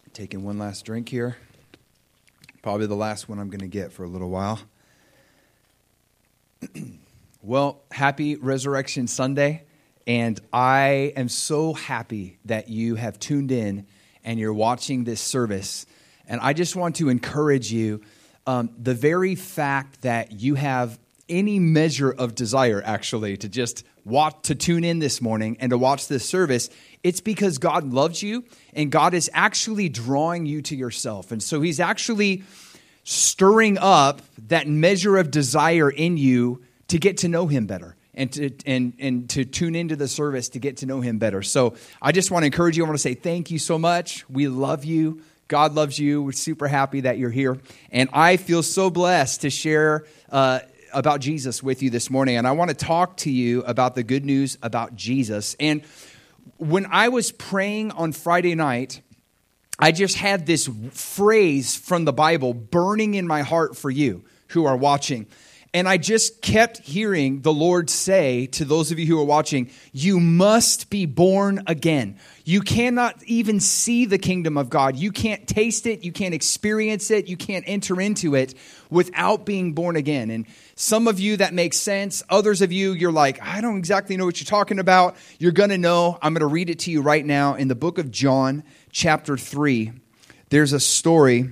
Taking one last drink here. Probably the last one I'm going to get for a little while. Well, happy Resurrection Sunday. And I am so happy that you have tuned in and you're watching this service. And I just want to encourage you, the very fact that you have any measure of desire, actually, to just to tune in this morning and to watch this service, it's because God loves you and God is actually drawing you to yourself. And so he's actually stirring up that measure of desire in you to get to know him better and to tune into the service to get to know him better. So I just want to encourage you. I want to say thank you so much. We love you. God loves you. We're super happy that you're here. And I feel so blessed to share about Jesus with you this morning. And I want to talk to you about the good news about Jesus. And when I was praying on Friday night, I just had this phrase from the Bible burning in my heart for you who are watching. And I just kept hearing the Lord say to those of you who are watching, you must be born again. You cannot even see the kingdom of God. You can't taste it. You can't experience it. You can't enter into it without being born again. And some of you, that makes sense. Others of you, you're like, I don't exactly know what you're talking about. You're going to know. I'm going to read it to you right now. In the book of John, chapter 3, there's a story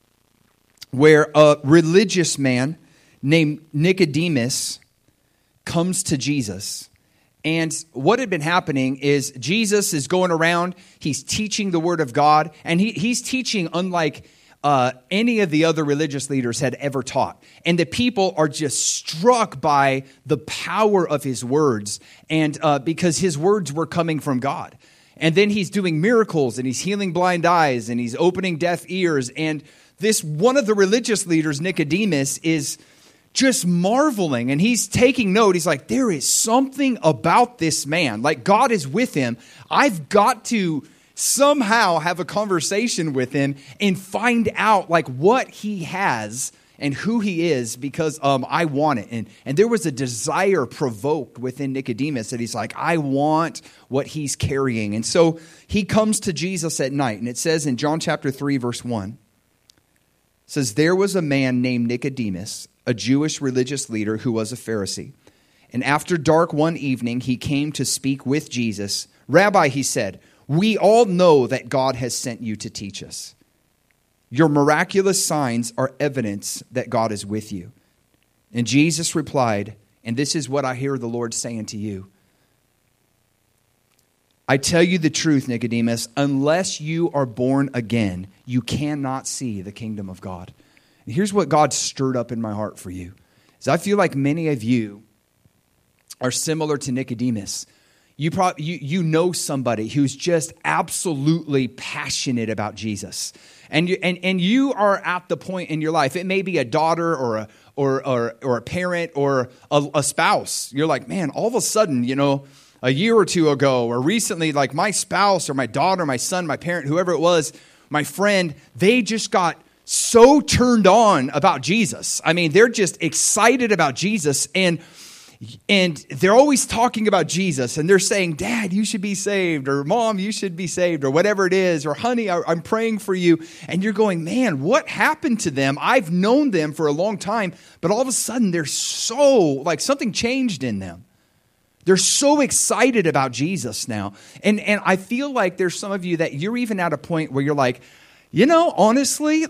where a religious man named Nicodemus comes to Jesus. And what had been happening is Jesus is going around, he's teaching the word of God, and he's teaching unlike any of the other religious leaders had ever taught. And the people are just struck by the power of his words, and because his words were coming from God. And then he's doing miracles, and he's healing blind eyes, and he's opening deaf ears. And this one of the religious leaders, Nicodemus, is just marveling, and he's taking note. He's like, there is something about this man. Like, God is with him. I've got to somehow have a conversation with him and find out like what he has and who he is, because I want it. And there was a desire provoked within Nicodemus that he's like, I want what he's carrying. And so he comes to Jesus at night. And it says in John chapter 3, verse 1, it says, there was a man named Nicodemus, a Jewish religious leader who was a Pharisee. And after dark one evening, he came to speak with Jesus. Rabbi, he said, we all know that God has sent you to teach us. Your miraculous signs are evidence that God is with you. And Jesus replied, and this is what I hear the Lord saying to you. I tell you the truth, Nicodemus, unless you are born again, you cannot see the kingdom of God. And here's what God stirred up in my heart for you. Is I feel like many of you are similar to Nicodemus. You know somebody who's just absolutely passionate about Jesus. And you are at the point in your life, it may be a daughter or a parent or a spouse. You're like, man, all of a sudden, a year or two ago or recently, like my spouse or my daughter, my son, my parent, whoever it was, my friend, they just got so turned on about Jesus. I mean, they're just excited about Jesus, and they're always talking about Jesus, and they're saying, Dad, you should be saved, or Mom, you should be saved, or whatever it is, or honey, I'm praying for you. And you're going, man, what happened to them? I've known them for a long time, but all of a sudden they're so, like something changed in them. They're so excited about Jesus now. And I feel like there's some of you that you're even at a point where you're like, honestly,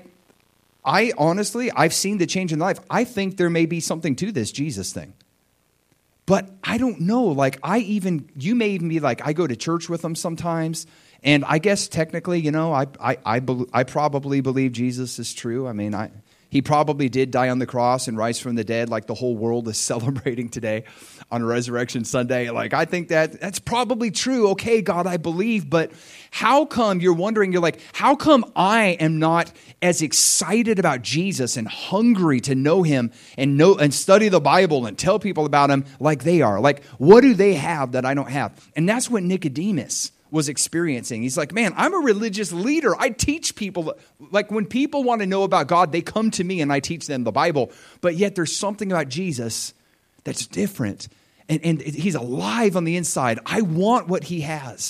I've seen the change in life. I think there may be something to this Jesus thing. But I don't know, you may even be like, I go to church with them sometimes, and I guess technically, I probably believe Jesus is true. I mean, he probably did die on the cross and rise from the dead like the whole world is celebrating today on Resurrection Sunday. Like, I think that's probably true. Okay, God, I believe, but how come you're wondering, you're like, how come I am not as excited about Jesus and hungry to know him and study the Bible and tell people about him like they are? Like, what do they have that I don't have? And that's what Nicodemus was experiencing. He's like, man, I'm a religious leader. I teach people. Like, when people want to know about God, they come to me and I teach them the Bible. But yet there's something about Jesus that's different. And he's alive on the inside. I want what he has.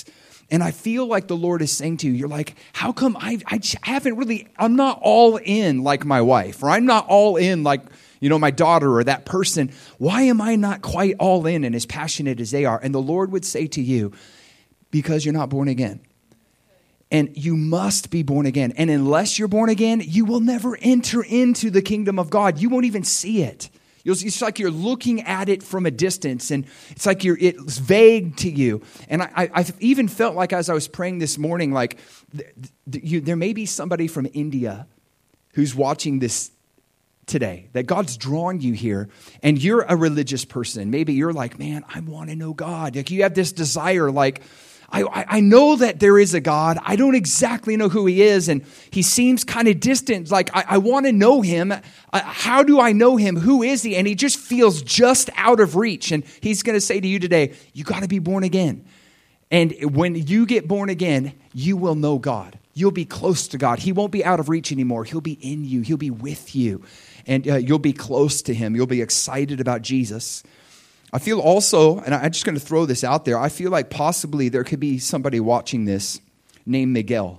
And I feel like the Lord is saying to you, you're like, how come I haven't really, I'm not all in like my wife, or I'm not all in like, my daughter or that person. Why am I not quite all in and as passionate as they are? And the Lord would say to you, because you're not born again. And you must be born again. And unless you're born again, you will never enter into the kingdom of God. You won't even see it. It's like you're looking at it from a distance, and it's like it's vague to you. And I even felt like as I was praying this morning, like there may be somebody from India who's watching this today, that God's drawing you here, and you're a religious person. Maybe you're like, man, I want to know God. Like you have this desire, like, I know that there is a God. I don't exactly know who he is, and he seems kind of distant. Like, I want to know him. How do I know him? Who is he? And he just feels just out of reach. And he's going to say to you today, you got to be born again. And when you get born again, you will know God. You'll be close to God. He won't be out of reach anymore. He'll be in you. He'll be with you. And you'll be close to him. You'll be excited about Jesus. I feel also, and I'm just going to throw this out there, I feel like possibly there could be somebody watching this named Miguel,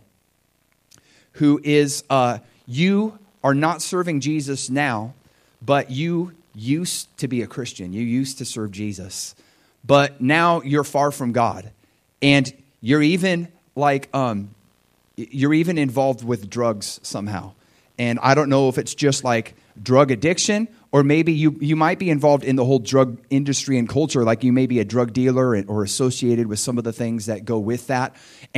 who is, you are not serving Jesus now, but you used to be a Christian. You used to serve Jesus. But now you're far from God. And you're even like, you're even involved with drugs somehow. And I don't know if it's just like drug addiction, or maybe you might be involved in the whole drug industry and culture, like you may be a drug dealer or associated with some of the things that go with that.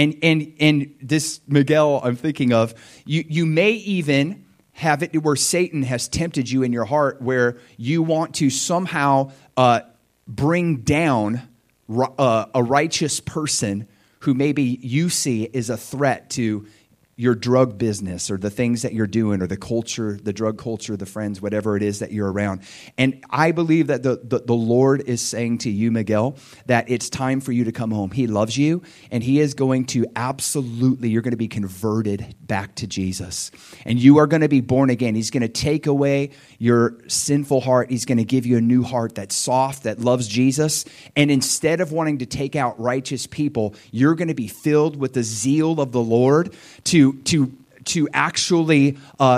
And this Miguel I'm thinking of, you may even have it where Satan has tempted you in your heart, where you want to somehow bring down a righteous person who maybe you see is a threat to your drug business or the things that you're doing or the culture, the drug culture, the friends, whatever it is that you're around. And I believe that the Lord is saying to you, Miguel, that it's time for you to come home. He loves you, and he is going to absolutely, you're going to be converted back to Jesus. And you are going to be born again. He's going to take away your sinful heart. He's going to give you a new heart that's soft, that loves Jesus. And instead of wanting to take out righteous people, you're going to be filled with the zeal of the Lord to actually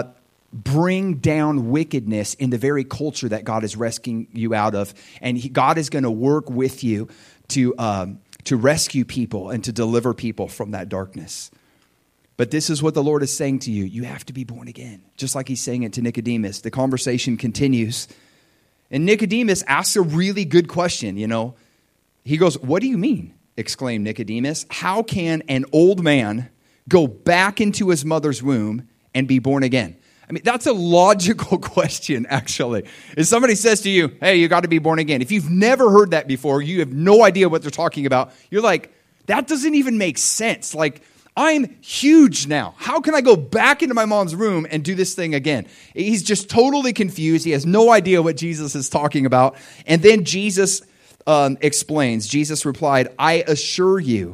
bring down wickedness in the very culture that God is rescuing you out of. And God is going to work with you to rescue people and to deliver people from that darkness. But this is what the Lord is saying to you. You have to be born again, just like he's saying it to Nicodemus. The conversation continues. And Nicodemus asks a really good question, He goes, "What do you mean?" exclaimed Nicodemus. "How can an old man go back into his mother's womb and be born again?" I mean, that's a logical question, actually. If somebody says to you, "Hey, you got to be born again," if you've never heard that before, you have no idea what they're talking about, you're like, that doesn't even make sense. Like, I'm huge now. How can I go back into my mom's room and do this thing again? He's just totally confused. He has no idea what Jesus is talking about. And then Jesus explains. Jesus replied, "I assure you,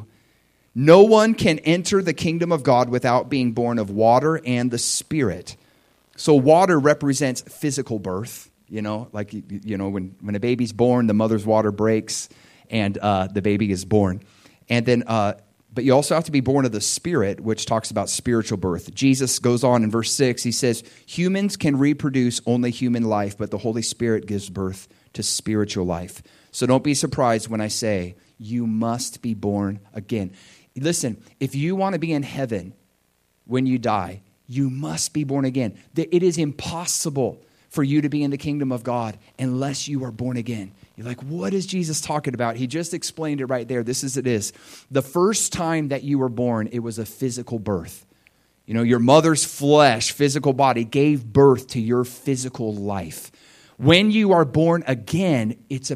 no one can enter the kingdom of God without being born of water and the Spirit." So water represents physical birth, like, when a baby's born, the mother's water breaks and the baby is born. And then, but you also have to be born of the Spirit, which talks about spiritual birth. Jesus goes on in verse 6, he says, "Humans can reproduce only human life, but the Holy Spirit gives birth to spiritual life. So don't be surprised when I say, you must be born again." Listen, if you want to be in heaven when you die, you must be born again. It is impossible for you to be in the kingdom of God unless you are born again. You're like, what is Jesus talking about? He just explained it right there. This is it is. The first time that you were born, it was a physical birth. Your mother's flesh, physical body, gave birth to your physical life. When you are born again, it's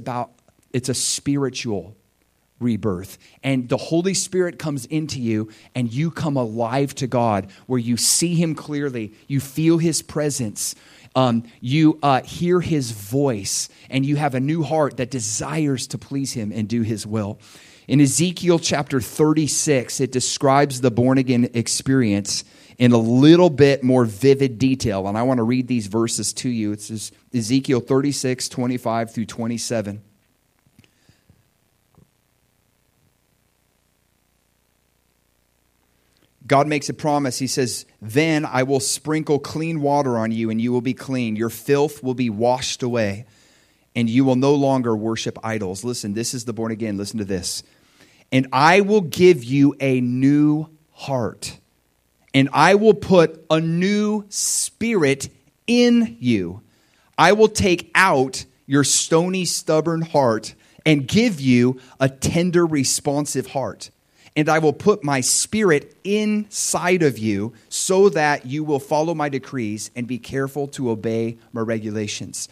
a spiritual rebirth. And the Holy Spirit comes into you and you come alive to God, where you see him clearly, you feel his presence, you hear his voice, and you have a new heart that desires to please him and do his will. In Ezekiel chapter 36, it describes the born again experience in a little bit more vivid detail. And I want to read these verses to you. It's Ezekiel 36, 25 through 27. God makes a promise. He says, then I will sprinkle clean water on you and you will be clean. Your filth will be washed away and you will no longer worship idols. Listen, this is the born again. Listen to this. And I will give you a new heart and I will put a new spirit in you. I will take out your stony, stubborn heart and give you a tender, responsive heart. And I will put my spirit inside of you so that you will follow my decrees and be careful to obey my regulations.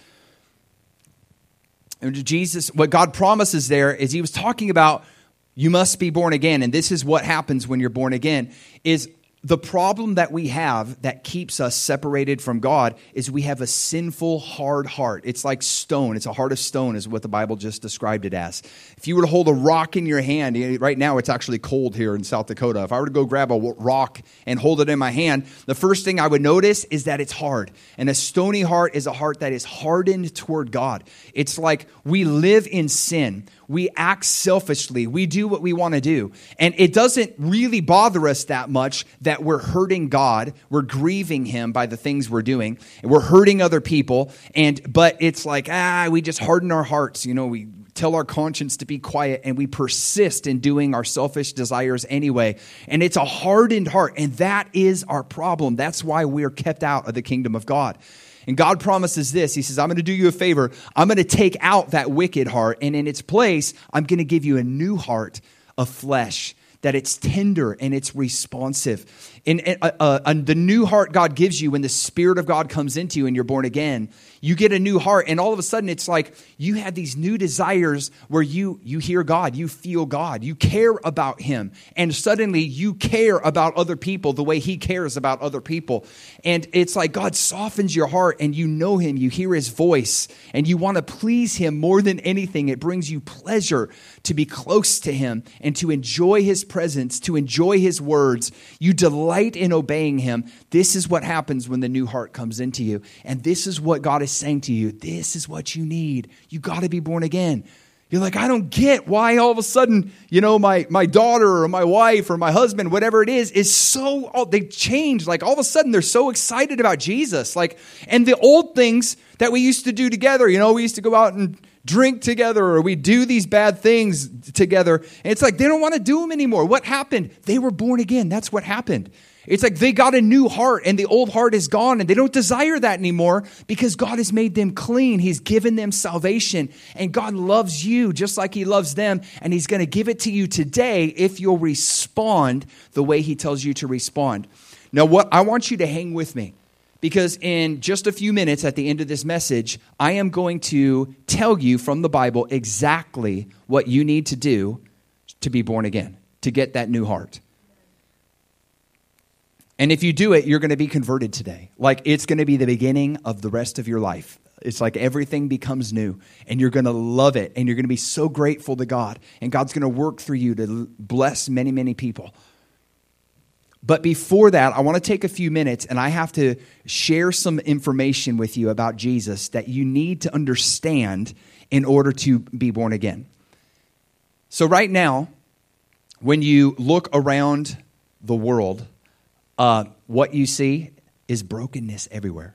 And Jesus, what God promises there is he was talking about you must be born again. And this is what happens when you're born again, is the problem that we have that keeps us separated from God is we have a sinful, hard heart. It's like stone. It's a heart of stone is what the Bible just described it as. If you were to hold a rock in your hand, right now it's actually cold here in South Dakota. If I were to go grab a rock and hold it in my hand, the first thing I would notice is that it's hard. And a stony heart is a heart that is hardened toward God. It's like we live in sin. We act selfishly. We do what we want to do. And it doesn't really bother us that much that we're hurting God. We're grieving him by the things we're doing. And we're hurting other people. But it's like, we just harden our hearts. We tell our conscience to be quiet and we persist in doing our selfish desires anyway. And it's a hardened heart. And that is our problem. That's why we're kept out of the kingdom of God. And God promises this. He says, I'm going to do you a favor. I'm going to take out that wicked heart. And in its place, I'm going to give you a new heart of flesh, that it's tender and it's responsive. And the new heart God gives you when the Spirit of God comes into you and you're born again, you get a new heart. And all of a sudden, it's like you have these new desires where you hear God, you feel God, you care about him. And suddenly you care about other people the way he cares about other people. And it's like God softens your heart and you know him, you hear his voice, and you want to please him more than anything. It brings you pleasure to be close to him and to enjoy his presence, to enjoy his words. You delight in obeying him. This is what happens when the new heart comes into you. And this is what God is saying to you. This is what you need. You got to be born again. You're like, I don't get why all of a sudden, my daughter or my wife or my husband, whatever it is so, they change. Like all of a sudden they're so excited about Jesus. And the old things that we used to do together, we used to go out and drink together or we do these bad things together. And it's like they don't want to do them anymore. What happened? They were born again. That's what happened. It's like they got a new heart and the old heart is gone and they don't desire that anymore because God has made them clean. He's given them salvation and God loves you just like he loves them, and he's going to give it to you today if you'll respond the way he tells you to respond. Now, what I want you to hang with me, because in just a few minutes at the end of this message, I am going to tell you from the Bible exactly what you need to do to be born again, to get that new heart. And if you do it, you're going to be converted today. Like it's going to be the beginning of the rest of your life. It's like everything becomes new and you're going to love it and you're going to be so grateful to God. And God's going to work through you to bless many, many people. But before that, I want to take a few minutes and I have to share some information with you about Jesus that you need to understand in order to be born again. So right now, when you look around the world, what you see is brokenness everywhere.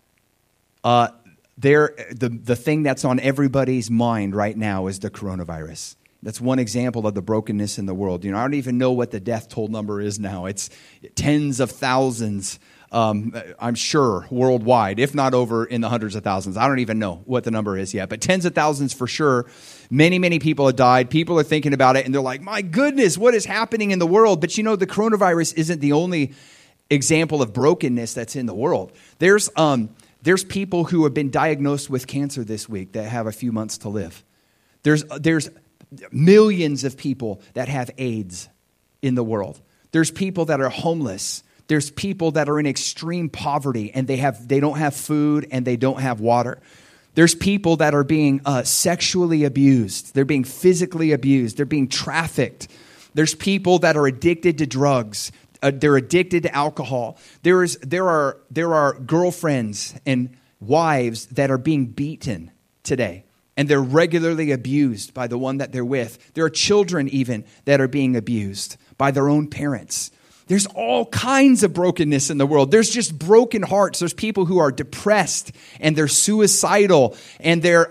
The thing that's on everybody's mind right now is the coronavirus. That's one example of the brokenness in the world. I don't even know what the death toll number is now. It's tens of thousands, I'm sure, worldwide, if not over in the hundreds of thousands. I don't even know what the number is yet, but tens of thousands for sure. Many, many people have died. People are thinking about it, and they're like, my goodness, what is happening in the world? But the coronavirus isn't the only example of brokenness that's in the world. There's people who have been diagnosed with cancer this week that have a few months to live. There's millions of people that have AIDS in the world. There's people that are homeless. There's people that are in extreme poverty and they don't have food and they don't have water. There's people that are being sexually abused. They're being physically abused. They're being trafficked. There's people that are addicted to drugs. They're addicted to alcohol. There are girlfriends and wives that are being beaten today, and they're regularly abused by the one that they're with. There are children even that are being abused by their own parents. There's all kinds of brokenness in the world. There's just broken hearts. There's people who are depressed and they're suicidal and they're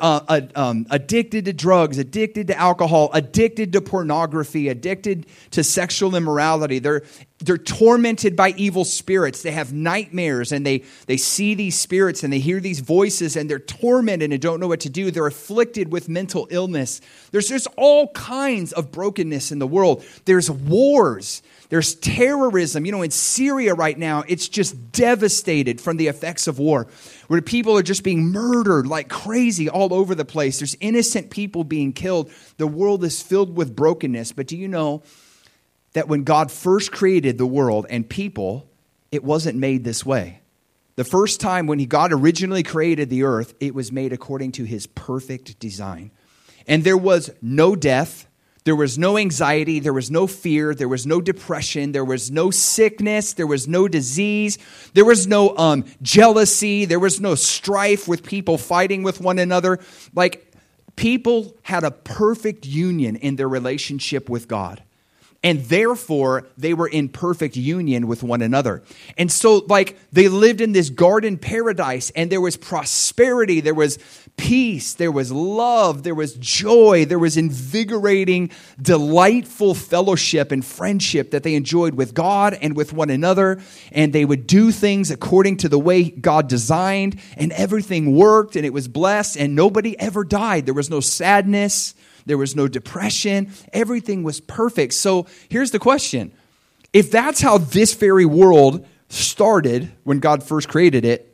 addicted to drugs, addicted to alcohol, addicted to pornography, addicted to sexual immorality. They're tormented by evil spirits. They have nightmares and they see these spirits and they hear these voices and they're tormented and don't know what to do. They're afflicted with mental illness. There's just all kinds of brokenness in the world. There's wars. There's terrorism. In Syria right now, it's just devastated from the effects of war, where people are just being murdered like crazy all over the place. There's innocent people being killed. The world is filled with brokenness. But do you know that when God first created the world and people, it wasn't made this way? The first time when God originally created the earth, it was made according to his perfect design. And there was no death. There was no anxiety, there was no fear, there was no depression, there was no sickness, there was no disease, there was no jealousy, there was no strife with people fighting with one another. Like, people had a perfect union in their relationship with God. And therefore, they were in perfect union with one another. And so, they lived in this garden paradise, and there was prosperity, there was peace, there was love, there was joy, there was invigorating, delightful fellowship and friendship that they enjoyed with God and with one another. And they would do things according to the way God designed, and everything worked, and it was blessed, and nobody ever died. There was no sadness. There was no depression. Everything was perfect. So here's the question. If that's how this very world started when God first created it,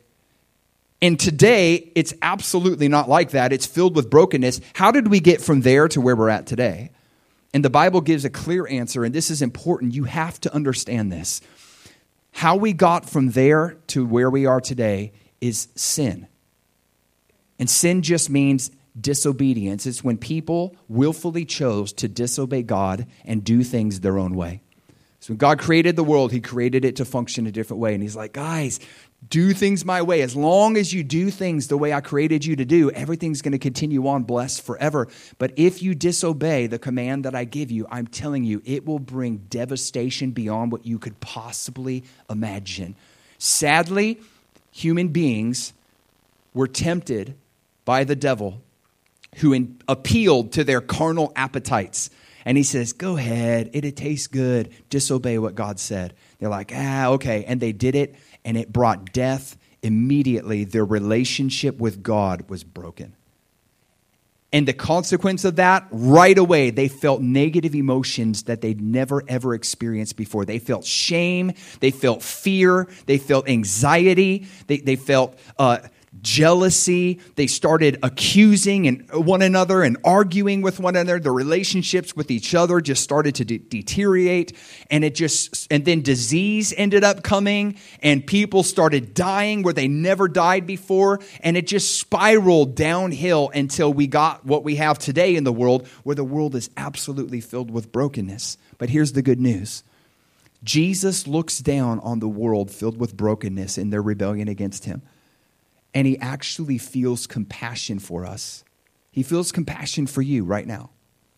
and today it's absolutely not like that, it's filled with brokenness, how did we get from there to where we're at today? And the Bible gives a clear answer, and this is important. You have to understand this. How we got from there to where we are today is sin. And sin just means disobedience. It's when people willfully chose to disobey God and do things their own way. So when God created the world, he created it to function a different way. And he's like, guys, do things my way. As long as you do things the way I created you to do, everything's going to continue on blessed forever. But if you disobey the command that I give you, I'm telling you, it will bring devastation beyond what you could possibly imagine. Sadly, human beings were tempted by the devil, who appealed to their carnal appetites. And he says, go ahead, it tastes good, disobey what God said. They're like, okay. And they did it, and it brought death. Immediately, their relationship with God was broken. And the consequence of that, right away, they felt negative emotions that they'd never, ever experienced before. They felt shame, they felt fear, they felt anxiety, they felt jealousy. They started accusing one another and arguing with one another. The relationships with each other just started to deteriorate, and then disease ended up coming, and people started dying where they never died before, and it just spiraled downhill until we got what we have today in the world, where the world is absolutely filled with brokenness. But here's the good news. Jesus looks down on the world filled with brokenness in their rebellion against him. And he actually feels compassion for us. He feels compassion for you right now.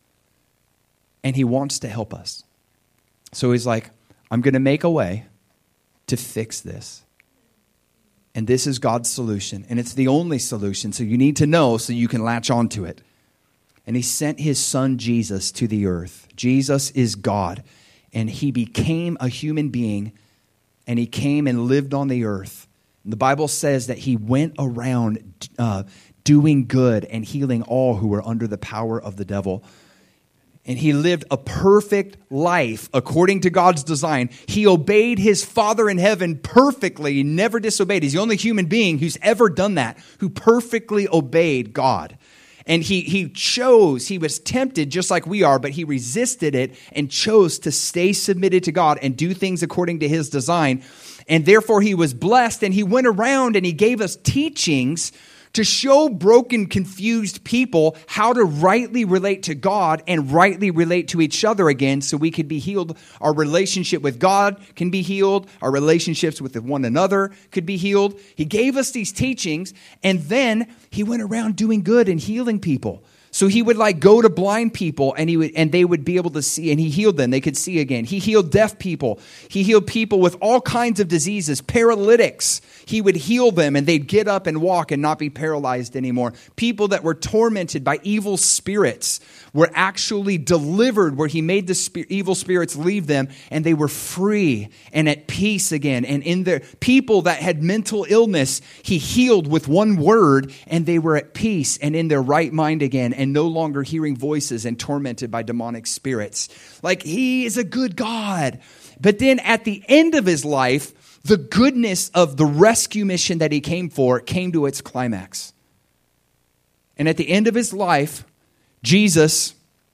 And he wants to help us. So he's like, I'm going to make a way to fix this. And this is God's solution. And it's the only solution. So you need to know so you can latch onto it. And he sent his son Jesus to the earth. Jesus is God. And he became a human being. And he came and lived on the earth. The Bible says that he went around doing good and healing all who were under the power of the devil. And he lived a perfect life according to God's design. He obeyed his Father in heaven perfectly. He never disobeyed. He's the only human being who's ever done that, who perfectly obeyed God. And he was tempted just like we are, but he resisted it and chose to stay submitted to God and do things according to his design. And therefore he was blessed, and he went around and he gave us teachings to show broken, confused people how to rightly relate to God and rightly relate to each other again so we could be healed. Our relationship with God can be healed. Our relationships with one another could be healed. He gave us these teachings, and then he went around doing good and healing people. So he would like go to blind people and they would be able to see, and he healed them. They could see again. He healed deaf people. He healed people with all kinds of diseases, paralytics. He would heal them and they'd get up and walk and not be paralyzed anymore. People that were tormented by evil spirits were actually delivered, where he made the evil spirits leave them and they were free and at peace again. And in their people that had mental illness, he healed with one word and they were at peace and in their right mind again, and no longer hearing voices and tormented by demonic spirits. Like, he is a good God. But then at the end of his life, the goodness of the rescue mission that he came for came to its climax. And at the end of his life, Jesus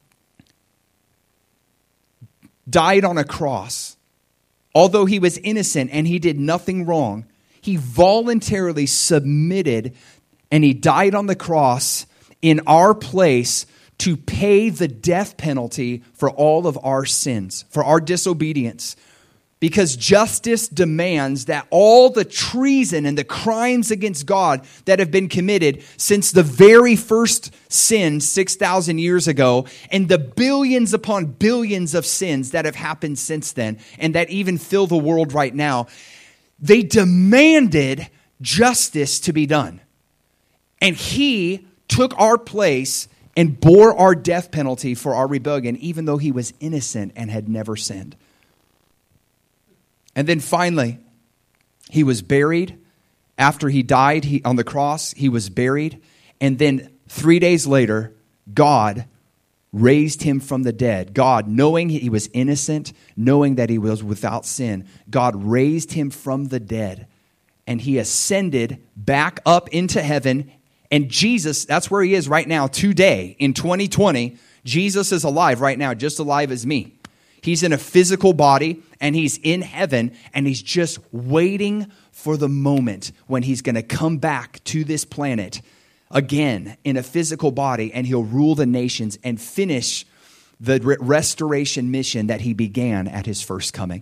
died on a cross. Although he was innocent and he did nothing wrong, he voluntarily submitted and he died on the cross in our place to pay the death penalty for all of our sins, for our disobedience. Because justice demands that all the treason and the crimes against God that have been committed since the very first sin 6,000 years ago, and the billions upon billions of sins that have happened since then, and that even fill the world right now, they demanded justice to be done. And he took our place and bore our death penalty for our rebellion, even though he was innocent and had never sinned. And then finally, he was buried. After he died on the cross, he was buried. And then 3 days later, God raised him from the dead. God, knowing he was innocent, knowing that he was without sin, God raised him from the dead. And he ascended back up into heaven. And Jesus, that's where he is right now, today, in 2020. Jesus is alive right now, just alive as me. He's in a physical body, and he's in heaven, and he's just waiting for the moment when he's going to come back to this planet again in a physical body, and he'll rule the nations and finish the restoration mission that he began at his first coming.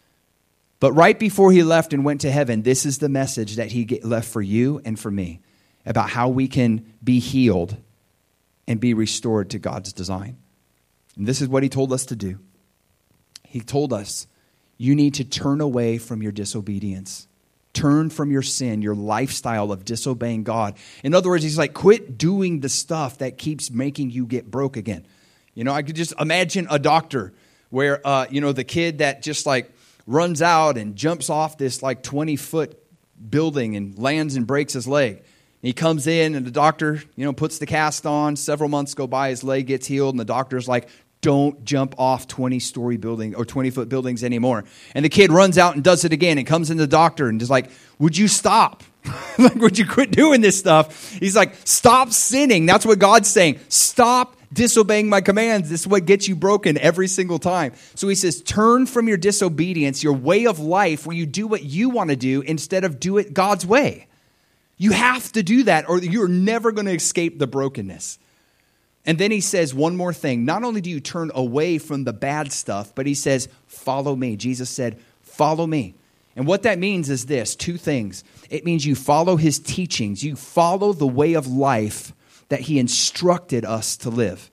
But right before he left and went to heaven, this is the message that he left for you and for me about how we can be healed and be restored to God's design. And this is what he told us to do. He told us, you need to turn away from your disobedience. Turn from your sin, your lifestyle of disobeying God. In other words, he's like, quit doing the stuff that keeps making you get broke again. You know, I could just imagine a doctor where, the kid that just like runs out and jumps off this like 20-foot building and lands and breaks his leg. He comes in and the doctor, puts the cast on. Several months go by, his leg gets healed, and the doctor's like, don't jump off 20-story building or 20-foot buildings anymore. And the kid runs out and does it again and comes in the doctor and is like, would you stop? Would you quit doing this stuff? He's like, stop sinning. That's what God's saying. Stop disobeying my commands. This is what gets you broken every single time. So he says, turn from your disobedience, your way of life where you do what you want to do instead of do it God's way. You have to do that or you're never going to escape the brokenness. And then he says one more thing. Not only do you turn away from the bad stuff, but he says, follow me. Jesus said, follow me. And what that means is this, two things. It means you follow his teachings. You follow the way of life that he instructed us to live.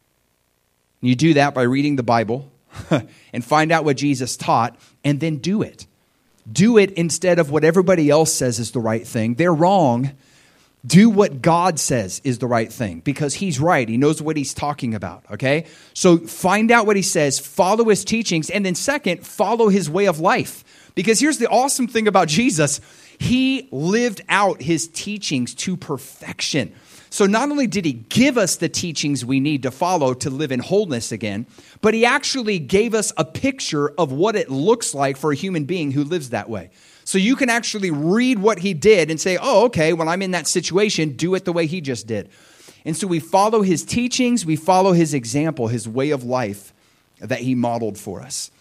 You do that by reading the Bible and find out what Jesus taught and then do it. Do it instead of what everybody else says is the right thing. They're wrong. Do what God says is the right thing because he's right. He knows what he's talking about, okay? So find out what he says, follow his teachings, and then second, follow his way of life. Because here's the awesome thing about Jesus. He lived out his teachings to perfection. So not only did he give us the teachings we need to follow to live in wholeness again, but he actually gave us a picture of what it looks like for a human being who lives that way. So you can actually read what he did and say, oh, okay, when I'm in that situation, do it the way he just did. And so we follow his teachings, we follow his example, his way of life that he modeled for us.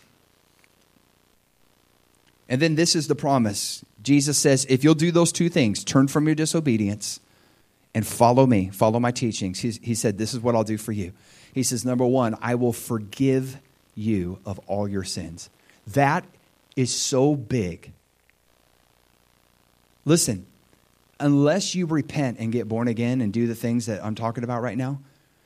And then this is the promise. Jesus says, if you'll do those two things, turn from your disobedience and follow me, follow my teachings. He said, this is what I'll do for you. He says, number one, I will forgive you of all your sins. That is so big. Listen, unless you repent and get born again and do the things that I'm talking about right now,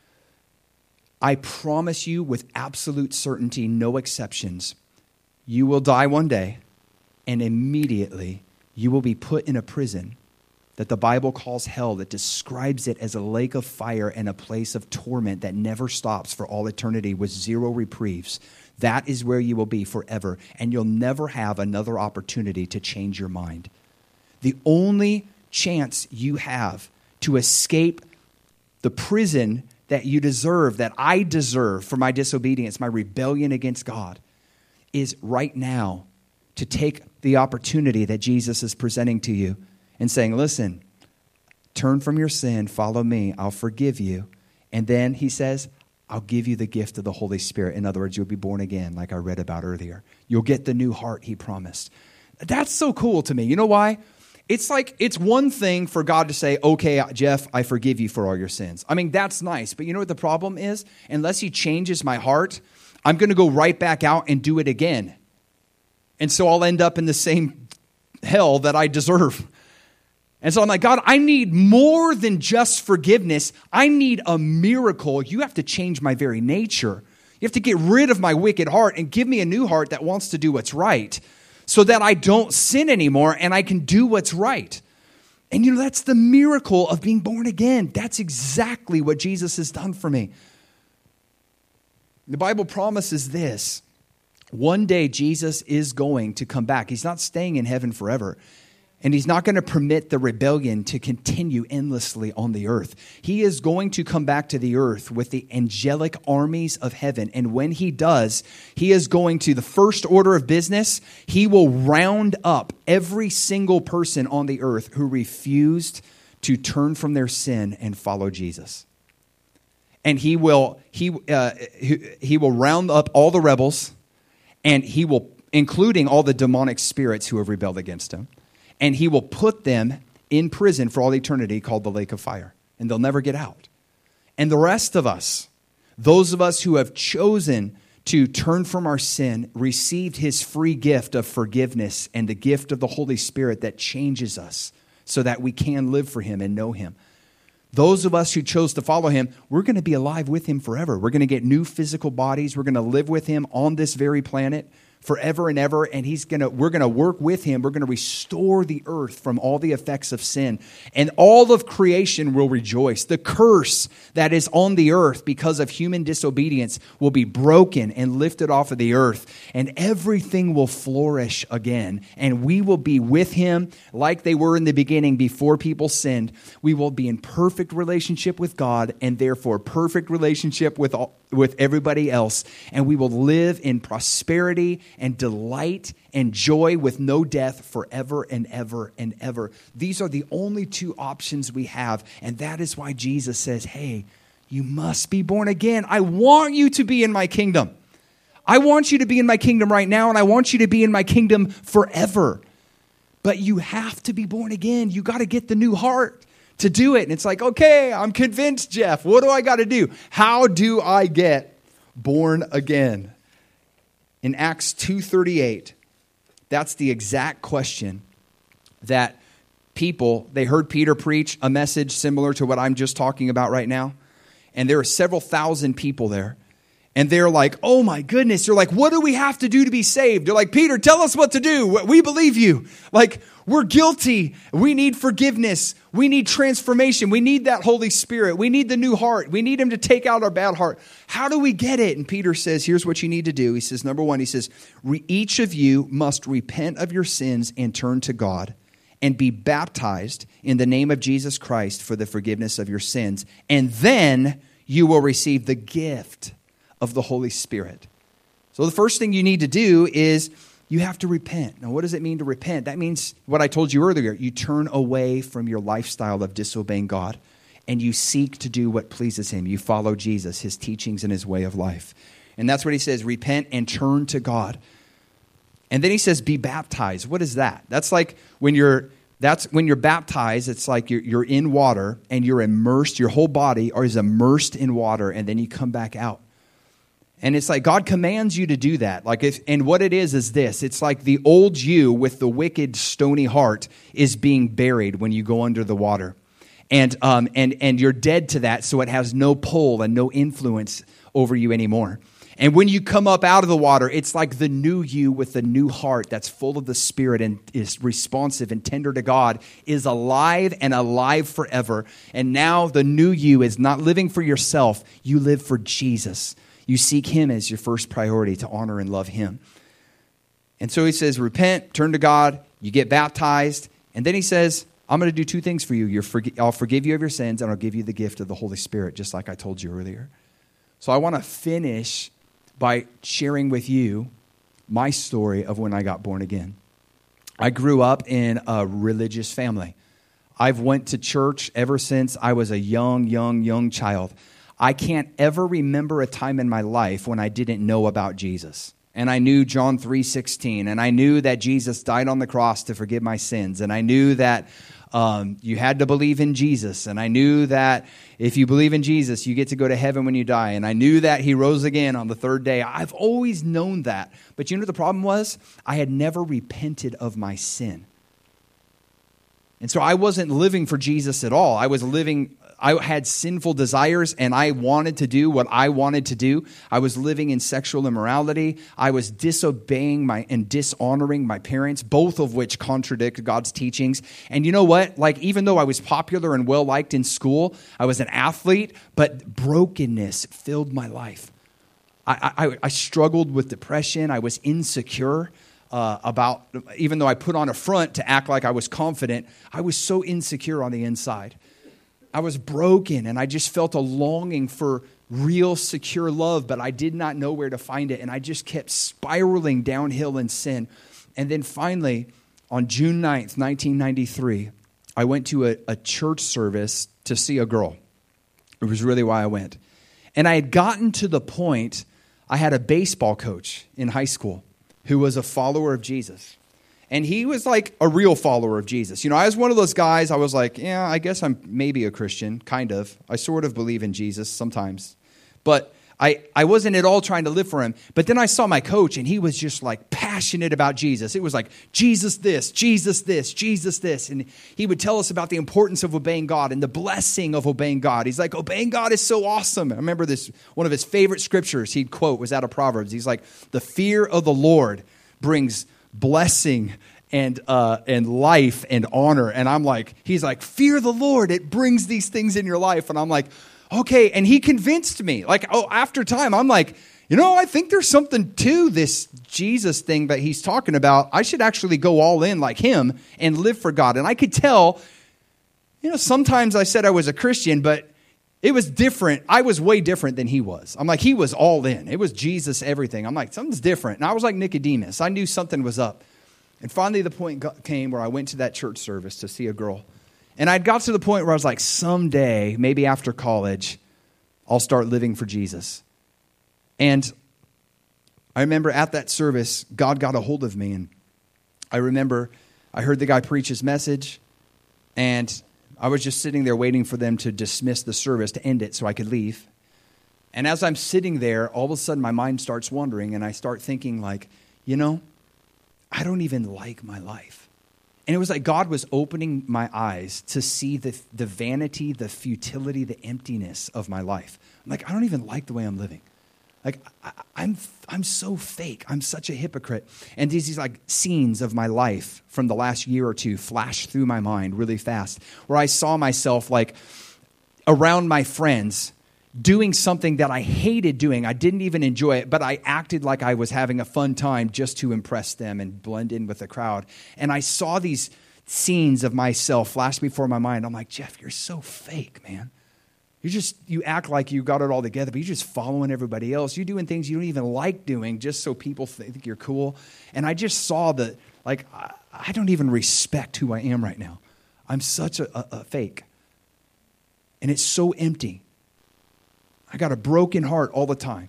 I promise you with absolute certainty, no exceptions, you will die one day, and immediately you will be put in a prison that the Bible calls hell, that describes it as a lake of fire and a place of torment that never stops for all eternity with zero reprieves. That is where you will be forever, and you'll never have another opportunity to change your mind. The only chance you have to escape the prison that you deserve, that I deserve for my disobedience, my rebellion against God, is right now to take the opportunity that Jesus is presenting to you and saying, listen, turn from your sin, follow me, I'll forgive you. And then he says, I'll give you the gift of the Holy Spirit. In other words, you'll be born again, like I read about earlier. You'll get the new heart he promised. That's so cool to me. You know why? It's like, it's one thing for God to say, okay, Jeff, I forgive you for all your sins. I mean, that's nice. But you know what the problem is? Unless he changes my heart, I'm going to go right back out and do it again. And so I'll end up in the same hell that I deserve. And so I'm like, God, I need more than just forgiveness. I need a miracle. You have to change my very nature. You have to get rid of my wicked heart and give me a new heart that wants to do what's right so that I don't sin anymore and I can do what's right. And you know, that's the miracle of being born again. That's exactly what Jesus has done for me. The Bible promises this. One day Jesus is going to come back. He's not staying in heaven forever. And he's not going to permit the rebellion to continue endlessly on the earth. He is going to come back to the earth with the angelic armies of heaven. And when he does, he is going to, the first order of business, he will round up every single person on the earth who refused to turn from their sin and follow Jesus. And he will round up all the rebels, and he will, including all the demonic spirits who have rebelled against him. And he will put them in prison for all eternity called the lake of fire. And they'll never get out. And the rest of us, those of us who have chosen to turn from our sin, received his free gift of forgiveness and the gift of the Holy Spirit that changes us so that we can live for him and know him. Those of us who chose to follow him, we're going to be alive with him forever. We're going to get new physical bodies. We're going to live with him on this very planet forever and ever, and we're going to work with him. We're going to restore the earth from all the effects of sin, and all of creation will rejoice. The curse that is on the earth because of human disobedience will be broken and lifted off of the earth, and everything will flourish again, and we will be with him like they were in the beginning before people sinned. We will be in perfect relationship with God, and therefore perfect relationship with everybody else, and we will live in prosperity and delight and joy with no death forever and ever and ever. These are the only two options we have, and that is why Jesus says, hey, you must be born again. I want you to be in my kingdom. I want you to be in my kingdom right now, and I want you to be in my kingdom forever. But you have to be born again. You got to get the new heart to do it. And it's like, okay, I'm convinced, Jeff. What do I got to do? How do I get born again? In Acts 2:38, that's the exact question that people, they heard Peter preach a message similar to what I'm just talking about right now. And there are several thousand people there. And they're like, oh my goodness. They're like, what do we have to do to be saved? They're like, Peter, tell us what to do. We believe you. Like, we're guilty. We need forgiveness. We need transformation. We need that Holy Spirit. We need the new heart. We need him to take out our bad heart. How do we get it? And Peter says, here's what you need to do. He says, number one, he says, each of you must repent of your sins and turn to God and be baptized in the name of Jesus Christ for the forgiveness of your sins. And then you will receive the gift of the Holy Spirit. So the first thing you need to do is you have to repent. Now, what does it mean to repent? That means what I told you earlier. You turn away from your lifestyle of disobeying God and you seek to do what pleases him. You follow Jesus, his teachings and his way of life. And that's what he says, repent and turn to God. And then he says, be baptized. What is that? That's like when you're baptized, it's like you're in water and you're immersed, your whole body is immersed in water, and then you come back out. And it's like God commands you to do that. And what it is this. It's like the old you with the wicked, stony heart is being buried when you go under the water. And you're dead to that, so it has no pull and no influence over you anymore. And when you come up out of the water, it's like the new you with the new heart that's full of the Spirit and is responsive and tender to God is alive and alive forever. And now the new you is not living for yourself. You live for Jesus. You seek Him as your first priority to honor and love Him. And so He says, repent, turn to God, you get baptized. And then He says, I'm going to do two things for you. I'll forgive you of your sins and I'll give you the gift of the Holy Spirit, just like I told you earlier. So I want to finish by sharing with you my story of when I got born again. I grew up in a religious family. I've went to church ever since I was a young child. I can't ever remember a time in my life when I didn't know about Jesus. And I knew John 3:16, and I knew that Jesus died on the cross to forgive my sins, and I knew that you had to believe in Jesus, and I knew that if you believe in Jesus, you get to go to heaven when you die, and I knew that He rose again on the third day. I've always known that, but you know what the problem was? I had never repented of my sin. And so I wasn't living for Jesus at all. I had sinful desires and I wanted to do what I wanted to do. I was living in sexual immorality. I was disobeying and dishonoring my parents, both of which contradict God's teachings. And you know what? Like, even though I was popular and well-liked in school, I was an athlete, but brokenness filled my life. I struggled with depression. I was insecure. Even though I put on a front to act like I was confident, I was so insecure on the inside. I was broken, and I just felt a longing for real, secure love, but I did not know where to find it, and I just kept spiraling downhill in sin. And then finally, on June 9th, 1993, I went to a church service to see a girl. It was really why I went. And I had gotten to the point, I had a baseball coach in high school who was a follower of Jesus. And he was like a real follower of Jesus. You know, I was one of those guys, I was like, yeah, I guess I'm maybe a Christian, kind of. I sort of believe in Jesus sometimes. But I wasn't at all trying to live for Him. But then I saw my coach, and he was just like passionate about Jesus. It was like, Jesus this, Jesus this, Jesus this. And he would tell us about the importance of obeying God and the blessing of obeying God. He's like, obeying God is so awesome. I remember this, one of his favorite scriptures he'd quote was out of Proverbs. He's like, the fear of the Lord brings blessing and life and honor. And I'm like, he's like, fear the Lord. It brings these things in your life. And I'm like, okay. And he convinced me. Like, after time, I'm like, you know, I think there's something to this Jesus thing that he's talking about. I should actually go all in like him and live for God. And I could tell, you know, sometimes I said I was a Christian, but it was different. I was way different than he was. I'm like, he was all in. It was Jesus, everything. I'm like, something's different. And I was like Nicodemus. I knew something was up. And finally the point came where I went to that church service to see a girl. And I'd got to the point where I was like, someday, maybe after college, I'll start living for Jesus. And I remember at that service, God got a hold of me. And I remember I heard the guy preach his message. And I was just sitting there waiting for them to dismiss the service, to end it so I could leave. And as I'm sitting there, all of a sudden my mind starts wandering. And I start thinking like, you know, I don't even like my life. And it was like God was opening my eyes to see the vanity, the futility, the emptiness of my life. I'm like, I don't even like the way I'm living. Like, I'm so fake. I'm such a hypocrite. And these like scenes of my life from the last year or two flashed through my mind really fast, where I saw myself like around my friends doing something that I hated doing. I didn't even enjoy it, but I acted like I was having a fun time just to impress them and blend in with the crowd. And I saw these scenes of myself flash before my mind. I'm like, Jeff, you're so fake, man. You act like you got it all together, but you're just following everybody else. You're doing things you don't even like doing just so people think you're cool. And I just saw that, like, I don't even respect who I am right now. I'm such a fake. And it's so empty. I got a broken heart all the time.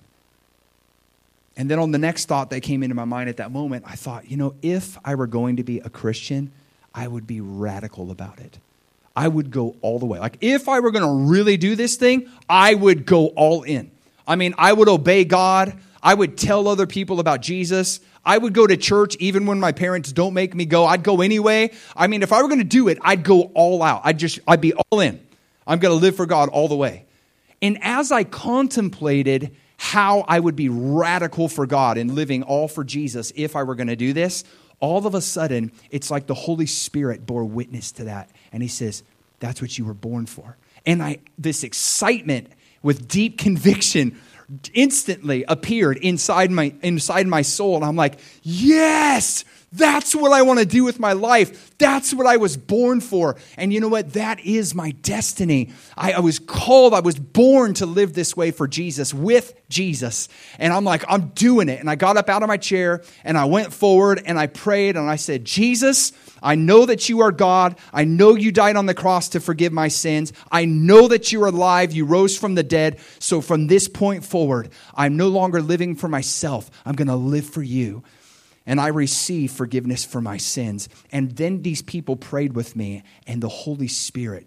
And then on the next thought that came into my mind at that moment, I thought, you know, if I were going to be a Christian, I would be radical about it. I would go all the way. Like, if I were going to really do this thing, I would go all in. I mean, I would obey God. I would tell other people about Jesus. I would go to church even when my parents don't make me go. I'd go anyway. I mean, if I were going to do it, I'd go all out. I'd be all in. I'm going to live for God all the way. And as I contemplated how I would be radical for God and living all for Jesus if I were going to do this, all of a sudden, it's like the Holy Spirit bore witness to that. And he says, that's what you were born for. And this excitement with deep conviction instantly appeared inside my soul. And I'm like, yes, that's what I want to do with my life. That's what I was born for. And you know what? That is my destiny. I was called, I was born to live this way for Jesus, with Jesus. And I'm like, I'm doing it. And I got up out of my chair and I went forward and I prayed and I said, Jesus, I know that you are God. I know you died on the cross to forgive my sins. I know that you're alive. You rose from the dead. So from this point forward, I'm no longer living for myself. I'm going to live for you. And I received forgiveness for my sins. And then these people prayed with me, and the Holy Spirit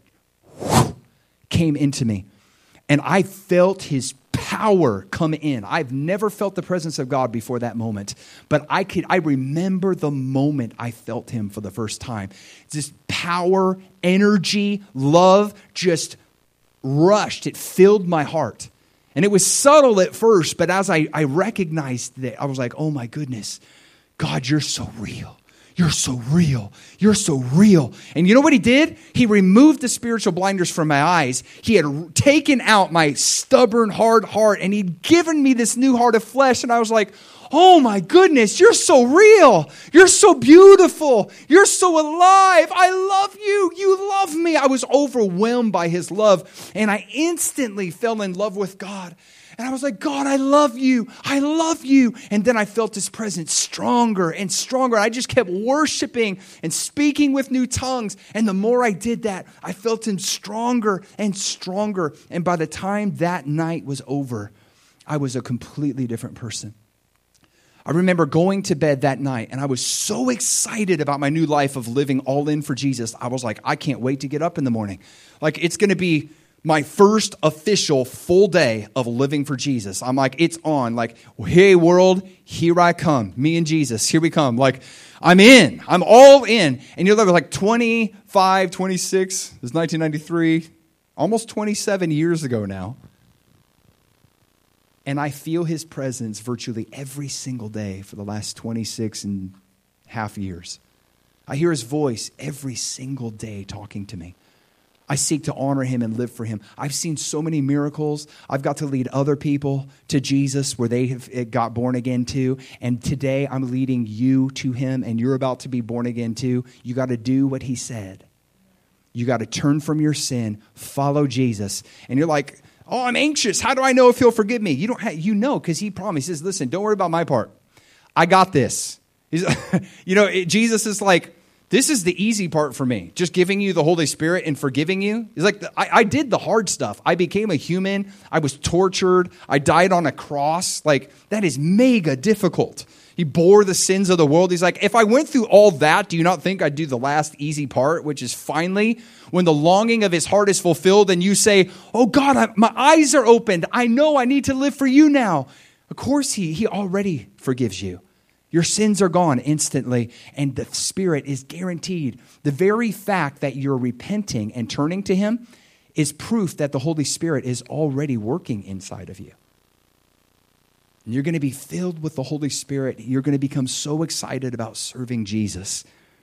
came into me. And I felt his power come in. I've never felt the presence of God before that moment. But I remember the moment I felt him for the first time. This power, energy, love just rushed. It filled my heart. And it was subtle at first, but as I recognized it, I was like, oh my goodness. God, you're so real. You're so real. You're so real. And you know what he did? He removed the spiritual blinders from my eyes. He had taken out my stubborn, hard heart, and he'd given me this new heart of flesh. And I was like, oh my goodness, you're so real. You're so beautiful. You're so alive. I love you. You love me. I was overwhelmed by his love, and I instantly fell in love with God. And I was like, God, I love you. I love you. And then I felt his presence stronger and stronger. I just kept worshiping and speaking with new tongues. And the more I did that, I felt him stronger and stronger. And by the time that night was over, I was a completely different person. I remember going to bed that night, and I was so excited about my new life of living all in for Jesus. I was like, I can't wait to get up in the morning. Like, it's going to be my first official full day of living for Jesus. I'm like, it's on. Like, hey, world, here I come. Me and Jesus, here we come. Like, I'm in. I'm all in. And you're like 25, 26. It was 1993, almost 27 years ago now. And I feel his presence virtually every single day for the last 26 and a half years. I hear his voice every single day talking to me. I seek to honor him and live for him. I've seen so many miracles. I've got to lead other people to Jesus where they have got born again too. And today I'm leading you to him, and you're about to be born again too. You got to do what he said. You got to turn from your sin, follow Jesus. And you're like, oh, I'm anxious. How do I know if he'll forgive me? You know, because he promises, listen, don't worry about my part. I got this. Jesus is like, this is the easy part for me, just giving you the Holy Spirit and forgiving you. It's like, I did the hard stuff. I became a human. I was tortured. I died on a cross. Like, that is mega difficult. He bore the sins of the world. He's like, if I went through all that, do you not think I'd do the last easy part, which is finally when the longing of his heart is fulfilled and you say, oh God, my eyes are opened. I know I need to live for you now. Of course, he already forgives you. Your sins are gone instantly, and the Spirit is guaranteed. The very fact that you're repenting and turning to him is proof that the Holy Spirit is already working inside of you. And you're going to be filled with the Holy Spirit. You're going to become so excited about serving Jesus.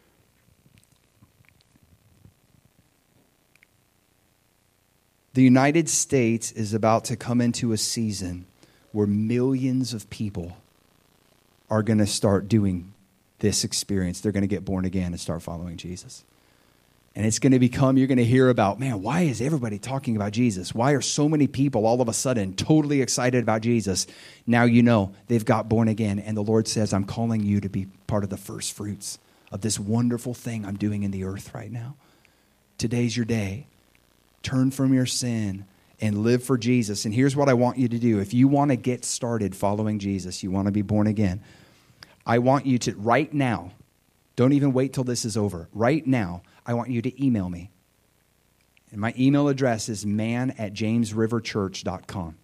The United States is about to come into a season where millions of people are going to start doing this experience. They're going to get born again and start following Jesus. And it's going to become, you're going to hear about, man, why is everybody talking about Jesus? Why are so many people all of a sudden totally excited about Jesus? Now you know they've got born again. And the Lord says, I'm calling you to be part of the first fruits of this wonderful thing I'm doing in the earth right now. Today's your day. Turn from your sin and live for Jesus. And here's what I want you to do. If you want to get started following Jesus, you want to be born again, I want you to, right now, don't even wait till this is over. Right now, I want you to email me. And my email address is man@jamesriverchurch.com.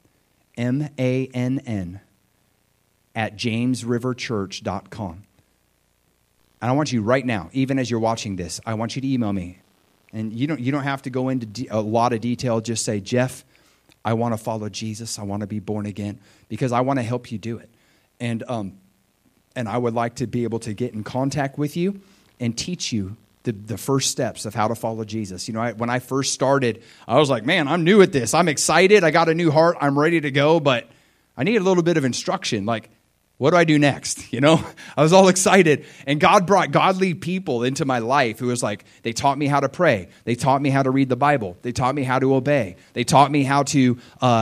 MANN@jamesriverchurch.com. And I want you right now, even as you're watching this, I want you to email me. And you don't have to go into a lot of detail. Just say, Jeff, I want to follow Jesus. I want to be born again because I want to help you do it. And I would like to be able to get in contact with you and teach you the first steps of how to follow Jesus. You know, when I first started, I was like, man, I'm new at this. I'm excited. I got a new heart. I'm ready to go, but I need a little bit of instruction. Like, what do I do next? You know, I was all excited. And God brought godly people into my life who was like, they taught me how to pray. They taught me how to read the Bible. They taught me how to obey. They taught me how to,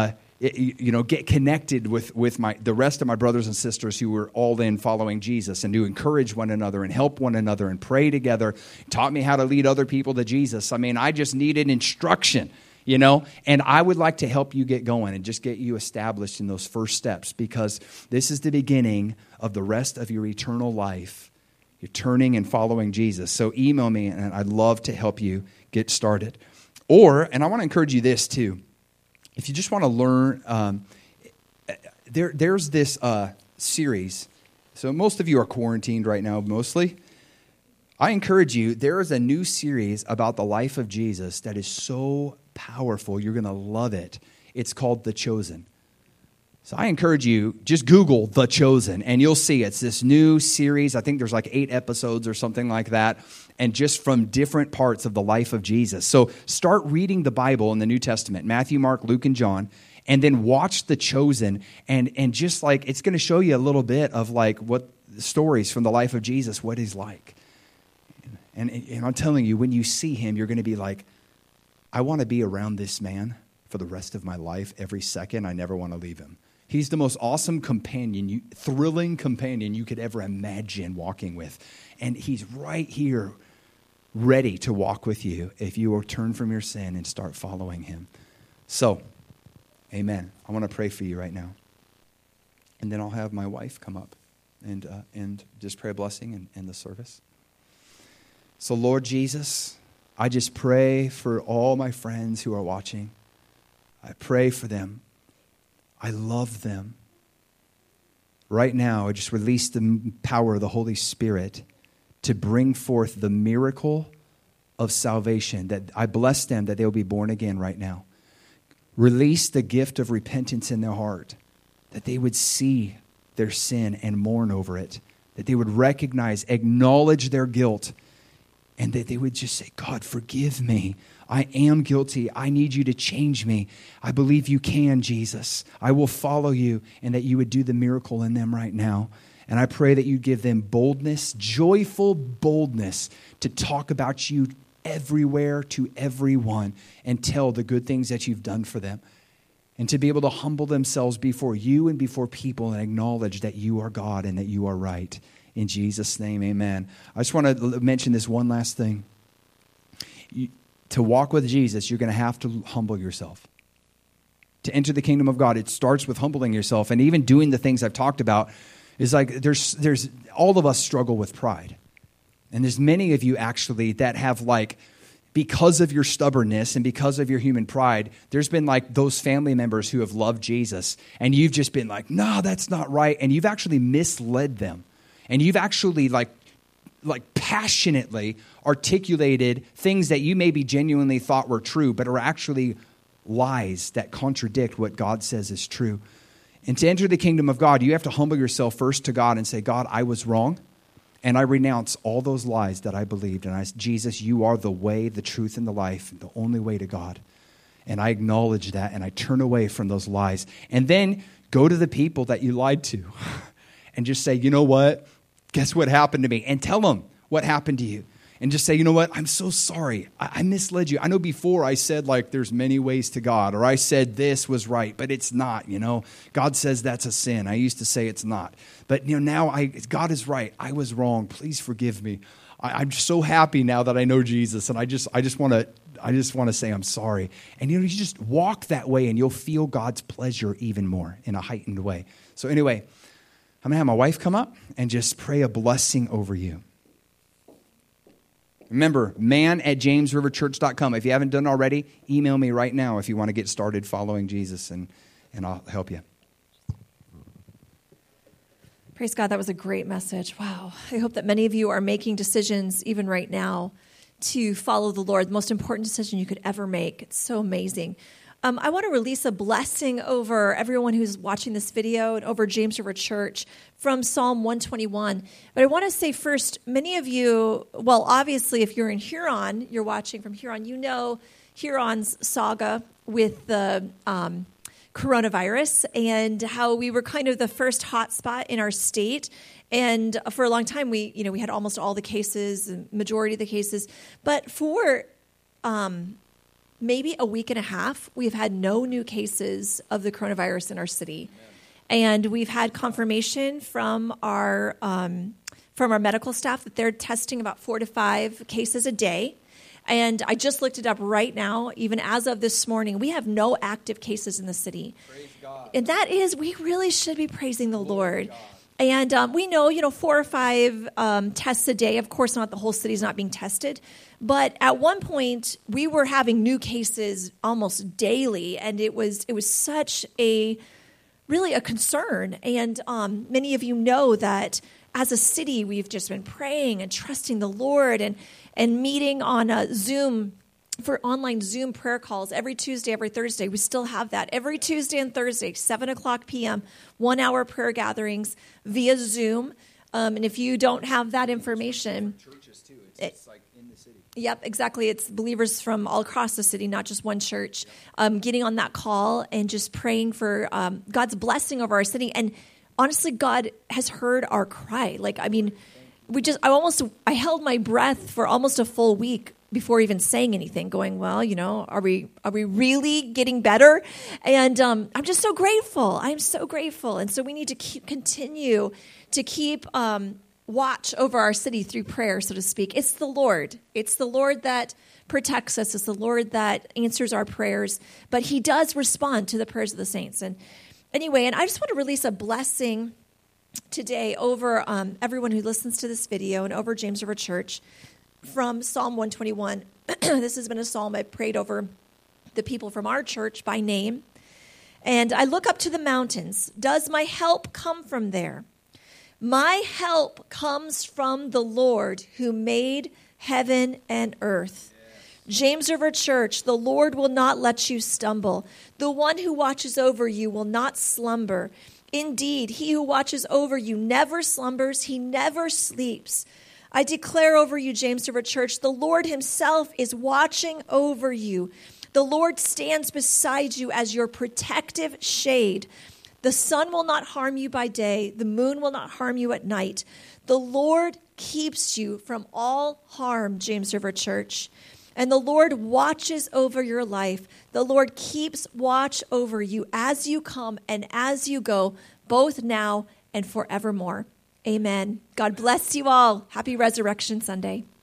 get connected with the rest of my brothers and sisters who were all in following Jesus, and to encourage one another and help one another and pray together. Taught me how to lead other people to Jesus. I mean, I just needed instruction. You know, and I would like to help you get going and just get you established in those first steps, because this is the beginning of the rest of your eternal life. You're turning and following Jesus. So email me, and I'd love to help you get started. And I want to encourage you this too. If you just want to learn, there's this series. So most of you are quarantined right now, mostly. I encourage you, there is a new series about the life of Jesus that is so powerful. You're going to love it. It's called The Chosen. So I encourage you, just Google The Chosen, and you'll see it's this new series. I think there's like 8 episodes or something like that, and just from different parts of the life of Jesus. So start reading the Bible in the New Testament, Matthew, Mark, Luke, and John, and then watch The Chosen, and just like it's going to show you a little bit of like what stories from the life of Jesus, what he's like. And I'm telling you, when you see him, you're going to be like, I want to be around this man for the rest of my life. Every second, I never want to leave him. He's the most awesome companion, thrilling companion you could ever imagine walking with. And he's right here, ready to walk with you if you will turn from your sin and start following him. So, amen. I want to pray for you right now. And then I'll have my wife come up and just pray a blessing and end the service. So, Lord Jesus, I just pray for all my friends who are watching. I pray for them. I love them. Right now, I just release the power of the Holy Spirit to bring forth the miracle of salvation. That I bless them that they'll be born again right now. Release the gift of repentance in their heart, that they would see their sin and mourn over it, that they would recognize, acknowledge their guilt, and that they would just say, God, forgive me. I am guilty. I need you to change me. I believe you can, Jesus. I will follow you, and that you would do the miracle in them right now. And I pray that you give them boldness, joyful boldness to talk about you everywhere to everyone and tell the good things that you've done for them. And to be able to humble themselves before you and before people and acknowledge that you are God and that you are right. In Jesus' name, amen. I just want to mention this one last thing. To walk with Jesus, you're going to have to humble yourself. To enter the kingdom of God, it starts with humbling yourself. And even doing the things I've talked about is like there's all of us struggle with pride. And there's many of you actually that have like, because of your stubbornness and because of your human pride, there's been like those family members who have loved Jesus. And you've just been like, no, that's not right. And you've actually misled them. And you've actually like passionately articulated things that you maybe genuinely thought were true, but are actually lies that contradict what God says is true. And to enter the kingdom of God, you have to humble yourself first to God and say, God, I was wrong. And I renounce all those lies that I believed. And Jesus, you are the way, the truth, and the life, the only way to God. And I acknowledge that, and I turn away from those lies. And then go to the people that you lied to and just say, you know what? Guess what happened to me? And tell them what happened to you. And just say, you know what? I'm so sorry. I misled you. I know before I said like there's many ways to God, or I said this was right, but it's not, you know. God says that's a sin. I used to say it's not. But you know, now God is right. I was wrong. Please forgive me. I'm so happy now that I know Jesus, and I just want to say I'm sorry. And you know, you just walk that way and you'll feel God's pleasure even more in a heightened way. So anyway, I'm going to have my wife come up and just pray a blessing over you. Remember, man@jamesriverchurch.com. If you haven't done already, email me right now if you want to get started following Jesus, and I'll help you. Praise God, that was a great message. Wow. I hope that many of you are making decisions even right now to follow the Lord, the most important decision you could ever make. It's so amazing. I want to release a blessing over everyone who's watching this video and over James River Church from Psalm 121. But I want to say first, many of you, well, obviously, if you're in Huron, you're watching from Huron, you know Huron's saga with the coronavirus and how we were kind of the first hot spot in our state. And for a long time, we had almost all the cases, majority of the cases. But for maybe a week and a half, we've had no new cases of the coronavirus in our city. Amen. And we've had confirmation from our medical staff that they're testing about 4 to 5 cases a day. And I just looked it up right now, even as of this morning, we have no active cases in the city. Praise God. And that is, we really should be praising the Lord. And we know, 4 or 5 tests a day. Of course, not the whole city is not being tested. But at one point, we were having new cases almost daily. And it was such really a concern. And many of you know that as a city, we've just been praying and trusting the Lord and meeting on a Zoom for online Zoom prayer calls every Tuesday, every Thursday. We still have that. Every Tuesday and Thursday, 7 o'clock p.m., 1-hour prayer gatherings via Zoom. And if you don't have that information... Churches, too. It's like in the city. Yep, exactly. It's believers from all across the city, not just one church, getting on that call and just praying for God's blessing over our city. And honestly, God has heard our cry. I held my breath for almost a full week before even saying anything, going, well, are we really getting better? And I'm just so grateful. I'm so grateful. And so we need to continue to keep watch over our city through prayer, so to speak. It's the Lord. It's the Lord that protects us. It's the Lord that answers our prayers. But he does respond to the prayers of the saints. And anyway, and I just want to release a blessing today over everyone who listens to this video and over James River Church from Psalm 121. This has been a psalm I prayed over the people from our church by name. And I look up to the mountains. Does my help come from there? My help comes from the Lord who made heaven and earth. James River Church, the Lord will not let you stumble. The one who watches over you will not slumber. Indeed, he who watches over you never slumbers. He never sleeps. I declare over you, James River Church, the Lord himself is watching over you. The Lord stands beside you as your protective shade. The sun will not harm you by day. The moon will not harm you at night. The Lord keeps you from all harm, James River Church. And the Lord watches over your life. The Lord keeps watch over you as you come and as you go, both now and forevermore. Amen. God bless you all. Happy Resurrection Sunday.